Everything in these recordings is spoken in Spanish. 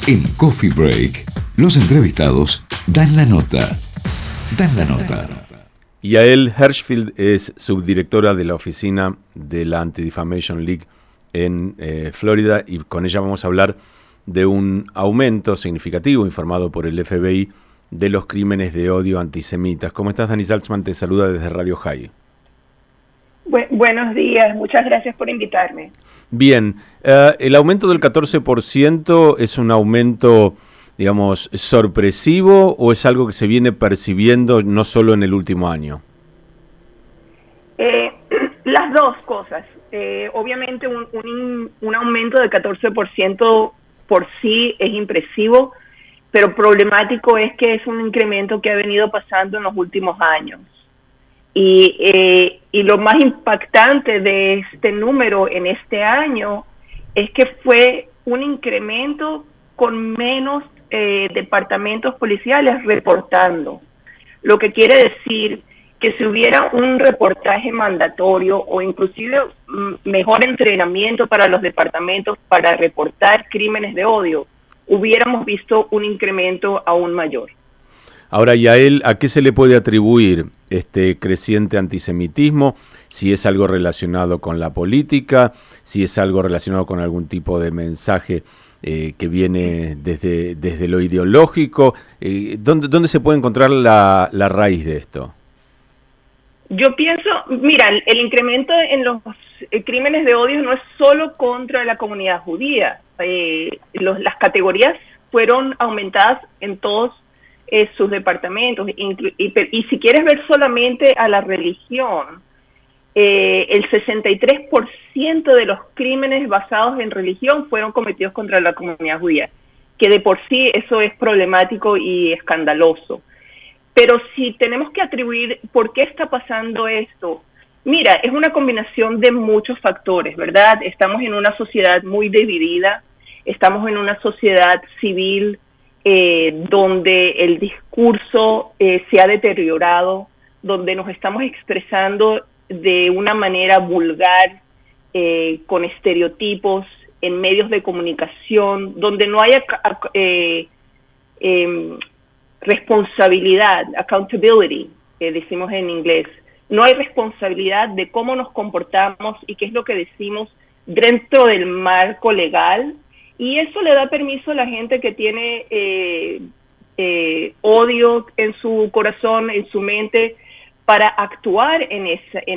En Coffee Break, los entrevistados dan la nota. Yael Hirschfield es subdirectora de la oficina de la Anti-Defamation League en Florida, y con ella vamos a hablar de un aumento significativo informado por el FBI de los crímenes de odio antisemitas. ¿Cómo estás, Dani Saltzman? Te saluda desde Radio High. Buenos días, muchas gracias por invitarme. Bien, el aumento del 14% es un aumento, digamos, sorpresivo, ¿o es algo que se viene percibiendo no solo en el último año? Las dos cosas. Obviamente un aumento del 14% por sí es impresivo, pero problemático es que es un incremento que ha venido pasando en los últimos años. Y lo más impactante de este número en este año es que fue un incremento con menos departamentos policiales reportando. Lo que quiere decir que si hubiera un reportaje mandatorio o inclusive mejor entrenamiento para los departamentos para reportar crímenes de odio, hubiéramos visto un incremento aún mayor. Ahora, Yael, ¿a qué se le puede atribuir este creciente antisemitismo? Si es algo relacionado con la política, si es algo relacionado con algún tipo de mensaje que viene desde lo ideológico. ¿Dónde se puede encontrar la raíz de esto? Yo pienso, mira, el incremento en los crímenes de odio no es solo contra la comunidad judía. Las categorías fueron aumentadas en todos sus departamentos, y si quieres ver solamente a la religión, el 63% de los crímenes basados en religión fueron cometidos contra la comunidad judía, que de por sí eso es problemático y escandaloso. Pero si tenemos que atribuir por qué está pasando esto, mira, es una combinación de muchos factores, ¿verdad? Estamos en una sociedad muy dividida, estamos en una sociedad civil donde el discurso se ha deteriorado, donde nos estamos expresando de una manera vulgar, con estereotipos en medios de comunicación, donde no hay responsabilidad, accountability, decimos en inglés. No hay responsabilidad de cómo nos comportamos y qué es lo que decimos dentro del marco legal. Y eso le da permiso a la gente que tiene odio en su corazón, en su mente, para actuar en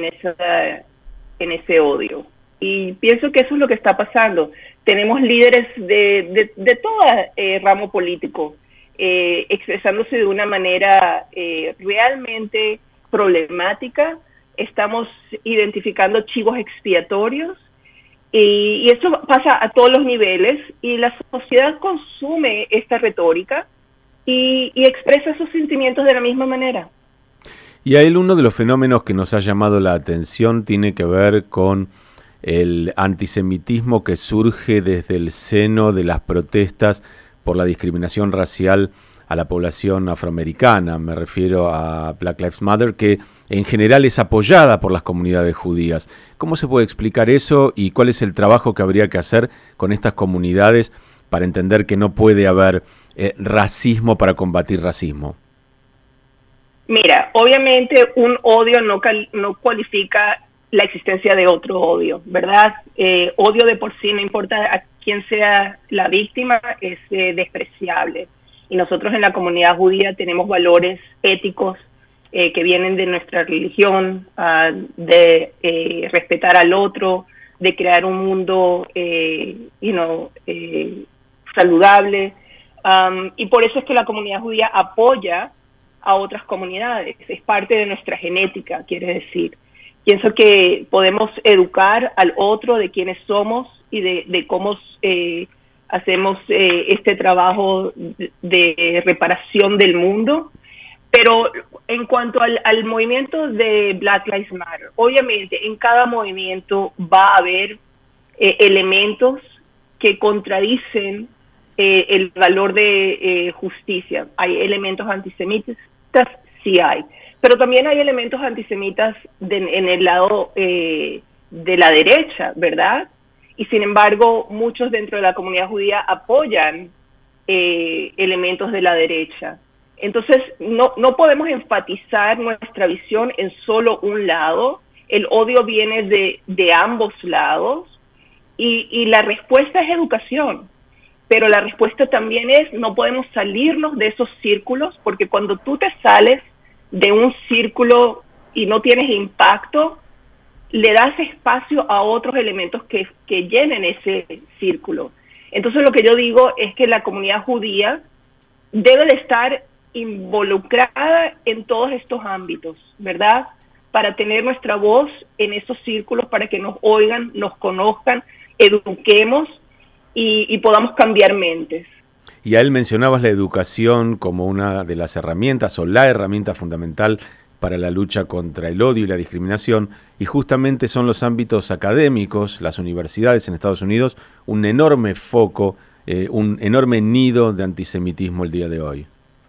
ese odio. Y pienso que eso es lo que está pasando. Tenemos líderes de todo ramo político expresándose de una manera realmente problemática. Estamos identificando chivos expiatorios. Y esto pasa a todos los niveles, y la sociedad consume esta retórica y expresa sus sentimientos de la misma manera. Y ahí uno de los fenómenos que nos ha llamado la atención tiene que ver con el antisemitismo que surge desde el seno de las protestas por la discriminación racial a la población afroamericana. Me refiero a Black Lives Matter, que en general es apoyada por las comunidades judías. ¿Cómo se puede explicar eso y cuál es el trabajo que habría que hacer con estas comunidades para entender que no puede haber racismo para combatir racismo? Mira, obviamente un odio no cualifica la existencia de otro odio, ¿verdad? Odio de por sí, no importa a quién sea la víctima, es despreciable. Y nosotros en la comunidad judía tenemos valores éticos que vienen de nuestra religión, de respetar al otro, de crear un mundo saludable. Y por eso es que la comunidad judía apoya a otras comunidades. Es parte de nuestra genética, quiere decir. Pienso que podemos educar al otro de quiénes somos y de cómo hacemos este trabajo de reparación del mundo. Pero en cuanto al movimiento de Black Lives Matter, obviamente en cada movimiento va a haber elementos que contradicen el valor de justicia. Hay elementos antisemitas, sí hay, pero también hay elementos antisemitas en el lado de la derecha, ¿verdad? Y sin embargo, muchos dentro de la comunidad judía apoyan elementos de la derecha. Entonces, no podemos enfatizar nuestra visión en solo un lado. El odio viene de ambos lados y la respuesta es educación. Pero la respuesta también es, no podemos salirnos de esos círculos, porque cuando tú te sales de un círculo y no tienes impacto, le das espacio a otros elementos que llenen ese círculo. Entonces lo que yo digo es que la comunidad judía debe de estar involucrada en todos estos ámbitos, ¿verdad? Para tener nuestra voz en esos círculos, para que nos oigan, nos conozcan, eduquemos y podamos cambiar mentes. Y a él mencionabas la educación como una de las herramientas o la herramienta fundamental para la lucha contra el odio y la discriminación, y justamente son los ámbitos académicos, las universidades en Estados Unidos, un enorme foco, un enorme nido de antisemitismo el día de hoy.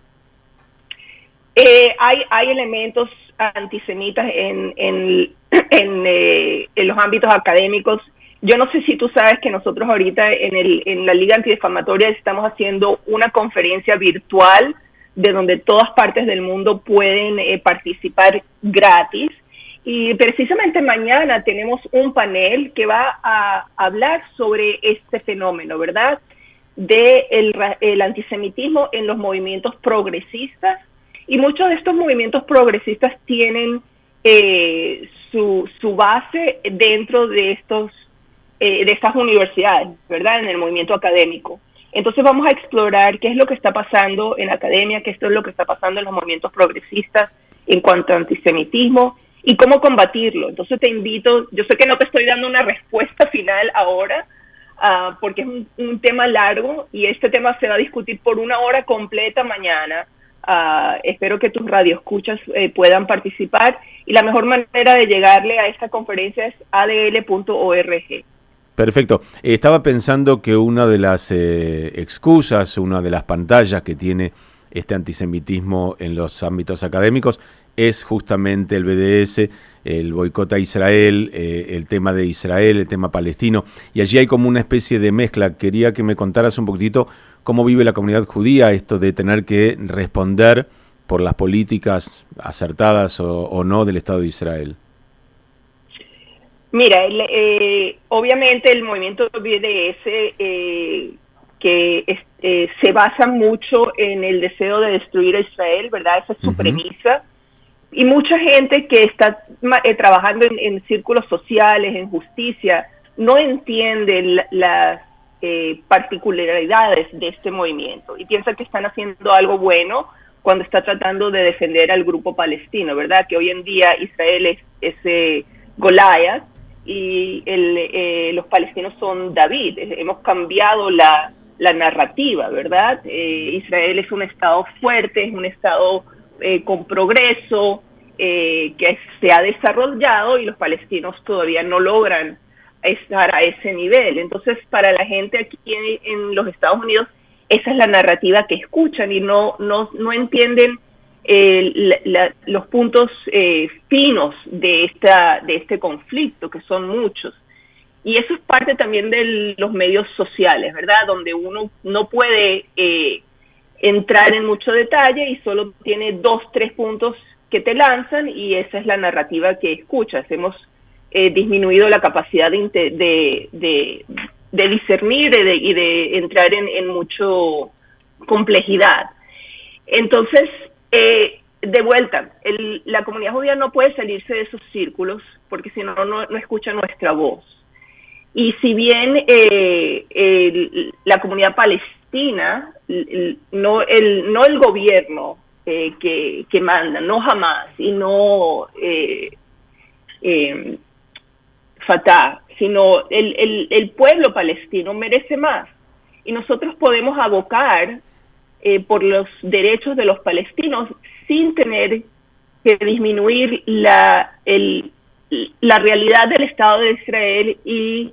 Hay elementos antisemitas en los ámbitos académicos. Yo no sé si tú sabes que nosotros ahorita en la Liga Antidifamatoria estamos haciendo una conferencia virtual de donde todas partes del mundo pueden participar gratis. Y precisamente mañana tenemos un panel que va a hablar sobre este fenómeno, ¿verdad? El antisemitismo en los movimientos progresistas. Y muchos de estos movimientos progresistas tienen su base dentro de estas universidades, ¿verdad? En el movimiento académico. Entonces vamos a explorar qué es lo que está pasando en la academia, qué es lo que está pasando en los movimientos progresistas en cuanto a antisemitismo y cómo combatirlo. Entonces te invito, yo sé que no te estoy dando una respuesta final ahora, porque es un tema largo y este tema se va a discutir por 1 hora completa mañana. Espero que tus radioescuchas puedan participar y la mejor manera de llegarle a esta conferencia es adl.org. Perfecto. Estaba pensando que una de las excusas, una de las pantallas que tiene este antisemitismo en los ámbitos académicos es justamente el BDS, el boicot a Israel, el tema de Israel, el tema palestino, y allí hay como una especie de mezcla. Quería que me contaras un poquitito cómo vive la comunidad judía esto de tener que responder por las políticas acertadas o no del Estado de Israel. Mira, obviamente el movimiento BDS se basa mucho en el deseo de destruir a Israel, ¿verdad? Esa es su premisa. Y mucha gente que está trabajando en círculos sociales, en justicia, no entiende las particularidades de este movimiento y piensa que están haciendo algo bueno cuando está tratando de defender al grupo palestino, ¿verdad? Que hoy en día Israel es Goliat y los palestinos son David. Hemos cambiado la narrativa, ¿verdad? Israel es un estado fuerte, es un estado con progreso, que se ha desarrollado y los palestinos todavía no logran estar a ese nivel. Entonces, para la gente aquí en los Estados Unidos, esa es la narrativa que escuchan y no entienden los puntos finos de este conflicto, que son muchos. Y eso es parte también de los medios sociales, ¿verdad? Donde uno no puede entrar en mucho detalle y solo tiene 2, 3 puntos que te lanzan y esa es la narrativa que escuchas. Hemos disminuido la capacidad de discernir y de entrar en mucho complejidad. Entonces, de vuelta, la comunidad judía no puede salirse de esos círculos porque si no escucha nuestra voz. Y si bien la comunidad palestina, no el gobierno que manda, no Hamas y no Fatah, sino el pueblo palestino merece más. Y nosotros podemos abocar por los derechos de los palestinos sin tener que disminuir la realidad del Estado de Israel y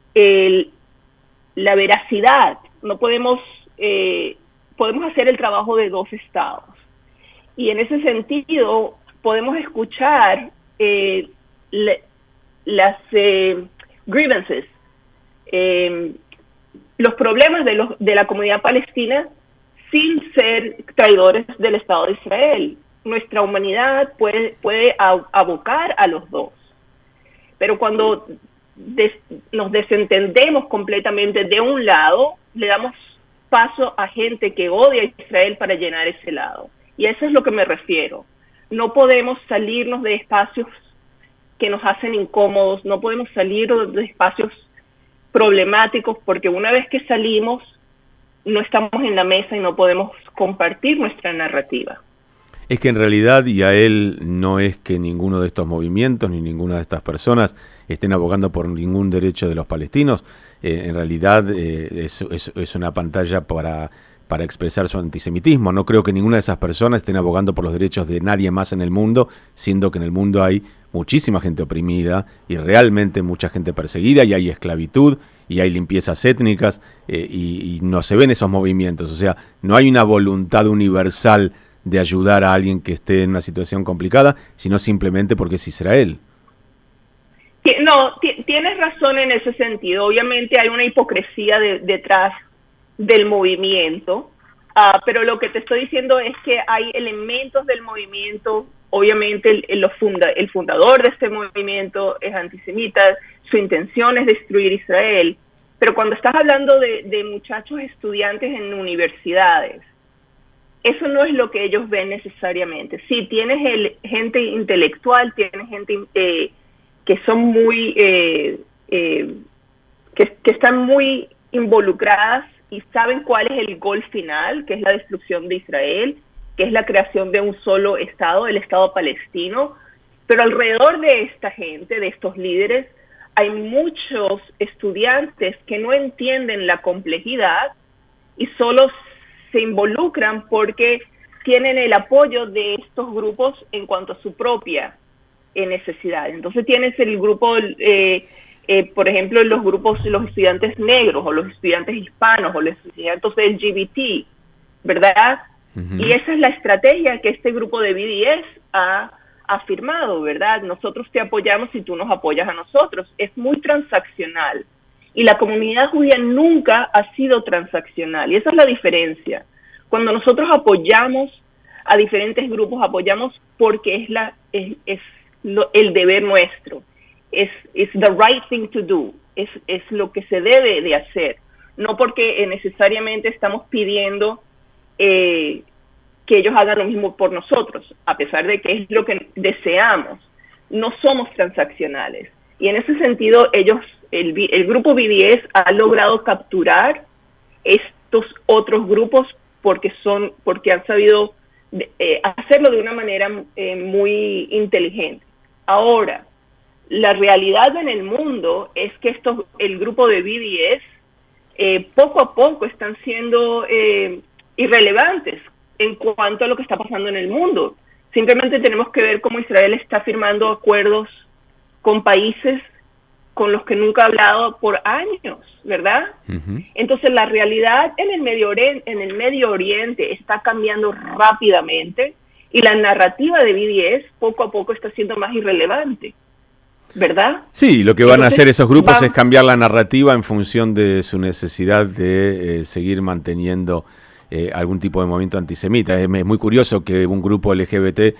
la veracidad. No podemos hacer el trabajo de 2 estados. Y en ese sentido podemos escuchar las grievances, los problemas de la comunidad palestina sin ser traidores del Estado de Israel. Nuestra humanidad puede abocar a los dos. Pero cuando nos desentendemos completamente de un lado, le damos paso a gente que odia a Israel para llenar ese lado. Y eso es lo que me refiero. No podemos salirnos de espacios que nos hacen incómodos, no podemos salir de espacios problemáticos, porque una vez que salimos, no estamos en la mesa y no podemos compartir nuestra narrativa. Es que en realidad, y a él no es que ninguno de estos movimientos ni ninguna de estas personas estén abogando por ningún derecho de los palestinos, en realidad es una pantalla para expresar su antisemitismo. No creo que ninguna de esas personas estén abogando por los derechos de nadie más en el mundo, siendo que en el mundo hay muchísima gente oprimida y realmente mucha gente perseguida, y hay esclavitud y hay limpiezas étnicas, y no se ven esos movimientos. O sea, no hay una voluntad universal de ayudar a alguien que esté en una situación complicada, sino simplemente porque es Israel. No, tienes razón en ese sentido. Obviamente hay una hipocresía detrás del movimiento, pero lo que te estoy diciendo es que hay elementos del movimiento. Obviamente el fundador de este movimiento es antisemita, su intención es destruir Israel, pero cuando estás hablando de muchachos estudiantes en universidades, eso no es lo que ellos ven necesariamente. Sí, tienes gente intelectual, tienes gente que son muy, que están muy involucradas y saben cuál es el gol final, que es la destrucción de Israel, que es la creación de un solo Estado, el Estado palestino. Pero alrededor de esta gente, de estos líderes, hay muchos estudiantes que no entienden la complejidad y solo se involucran porque tienen el apoyo de estos grupos en cuanto a su propia necesidad. Entonces tienes el grupo, por ejemplo, los estudiantes negros o los estudiantes hispanos o los estudiantes LGBT, ¿verdad? Uh-huh. Y esa es la estrategia que este grupo de BDS ha afirmado, ¿verdad? Nosotros te apoyamos y tú nos apoyas a nosotros. Es muy transaccional. Y la comunidad judía nunca ha sido transaccional. Y esa es la diferencia. Cuando nosotros apoyamos a diferentes grupos, apoyamos porque es el deber nuestro. Es the right thing to do. Es lo que se debe de hacer. No porque necesariamente estamos pidiendo que ellos hagan lo mismo por nosotros, a pesar de que es lo que deseamos. No somos transaccionales. Y en ese sentido, el grupo BDS ha logrado capturar estos otros grupos porque han sabido hacerlo de una manera muy inteligente. Ahora, la realidad en el mundo es que el grupo de BDS poco a poco están siendo irrelevantes en cuanto a lo que está pasando en el mundo. Simplemente tenemos que ver cómo Israel está firmando acuerdos con países con los que nunca ha hablado por años, ¿verdad? Uh-huh. Entonces la realidad en el Medio Oriente está cambiando rápidamente y la narrativa de BDS poco a poco está siendo más irrelevante, ¿verdad? Sí, lo que van a hacer esos grupos es cambiar la narrativa en función de su necesidad de seguir manteniendo algún tipo de movimiento antisemita. Es muy curioso que un grupo LGBT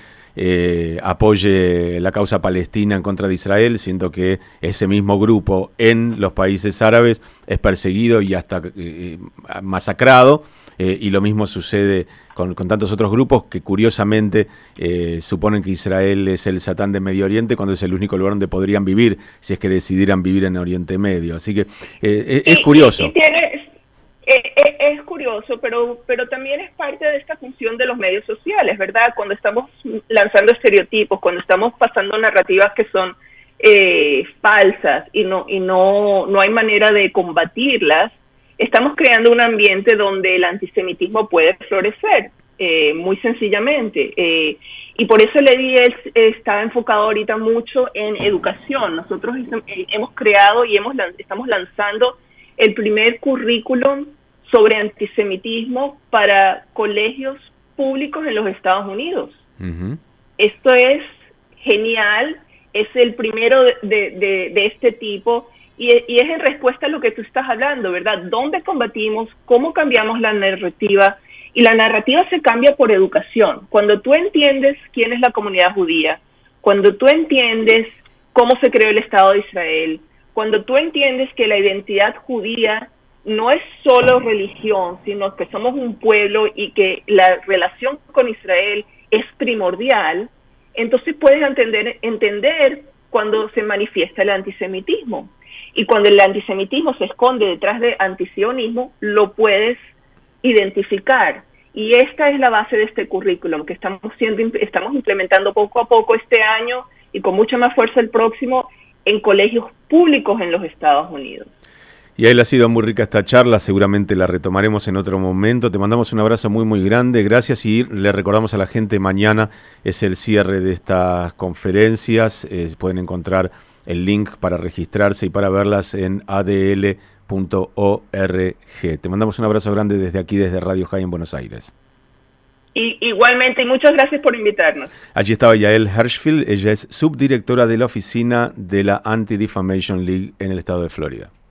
apoye la causa palestina en contra de Israel, siendo que ese mismo grupo en los países árabes es perseguido y hasta masacrado, y lo mismo sucede con tantos otros grupos que curiosamente suponen que Israel es el Satán de Medio Oriente cuando es el único lugar donde podrían vivir si es que decidieran vivir en Oriente Medio. Así que es curioso. Es curioso, pero también es parte de esta función de los medios sociales, ¿verdad? Cuando estamos lanzando estereotipos, cuando estamos pasando narrativas que son falsas y no hay manera de combatirlas, estamos creando un ambiente donde el antisemitismo puede florecer, muy sencillamente. Y por eso el EDIES está enfocado ahorita mucho en educación. Nosotros hemos creado y estamos lanzando el primer currículum sobre antisemitismo para colegios públicos en los Estados Unidos. Uh-huh. Esto es genial, es el primero de este tipo Y es en respuesta a lo que tú estás hablando, ¿verdad? ¿Dónde combatimos? ¿Cómo cambiamos la narrativa? Y la narrativa se cambia por educación. Cuando tú entiendes quién es la comunidad judía, cuando tú entiendes cómo se creó el Estado de Israel, cuando tú entiendes que la identidad judía no es solo religión, sino que somos un pueblo y que la relación con Israel es primordial, entonces puedes entender cuando se manifiesta el antisemitismo. Y cuando el antisemitismo se esconde detrás de antisionismo, lo puedes identificar. Y esta es la base de este currículum que estamos implementando poco a poco este año y con mucha más fuerza el próximo en colegios públicos en los Estados Unidos. Y ahí ha sido muy rica esta charla, seguramente la retomaremos en otro momento. Te mandamos un abrazo muy muy grande, gracias, y le recordamos a la gente, mañana es el cierre de estas conferencias, pueden encontrar el link para registrarse y para verlas en adl.org. Te mandamos un abrazo grande desde aquí, desde Radio High en Buenos Aires. Y igualmente, y muchas gracias por invitarnos. Allí estaba Yael Hirschfield, ella es subdirectora de la oficina de la Anti-Defamation League en el estado de Florida.